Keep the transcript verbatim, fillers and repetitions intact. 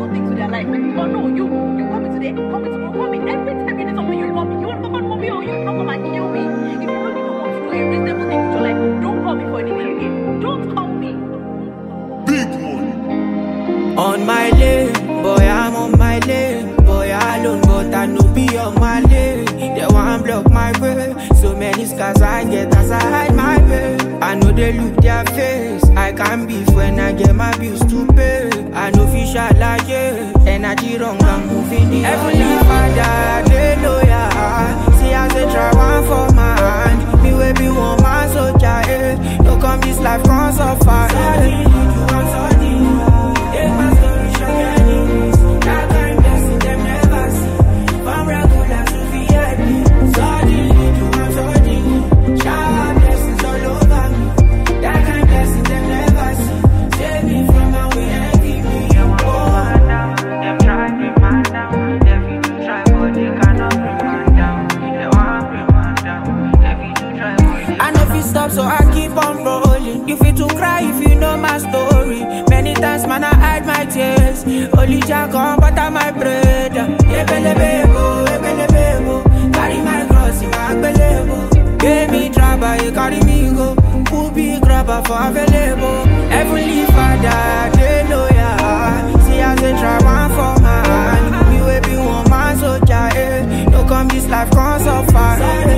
things with their life. But no, you, you call me today, call me tomorrow, call me every time you need something, you call me. You want to come and mommy or you not come and kill me. If you really don't want to do a reasonable thing with your life, don't call me for anything again. Don't call me. Big money. On my lane, boy, I'm on my lane. Boy, I alone, but I no be on my lane. They want block my way. So many scars I get as I hide my way. I know they look their face. I can't beef when I get my bills to pay. I know fish out like yeah. Energy wrong, I'm moving the Heavenly Father, they know ya. See as they try one for my hand. Me will be one man soldier, eh. Don't come this life, come so far, eh. Take my story, show your enemies. That kind blessing them never see. From regular to V I P. Suddenly, do I'm suddenly. Shower blessings all over me. That kind blessing them never see. Save me from my way, envy me. They want to man down. Them try me man down. They feel to try, but they cannot bring man down. They want to bring man down. They feel to try, but they I know if you stop, so I keep on rolling. You feel to cry if you know my story. Many times, man, I hide my tears. Only Jah come butter my bread. Ebelebebo, ebelebebo. Carry my cross in my belebo. Give me trouble, you carry me go. Who be grabber for available? Heavenly Father, they know ya. See as they try one for my hand. Me will be one man soldier, eh. No come this life, come so far, eh.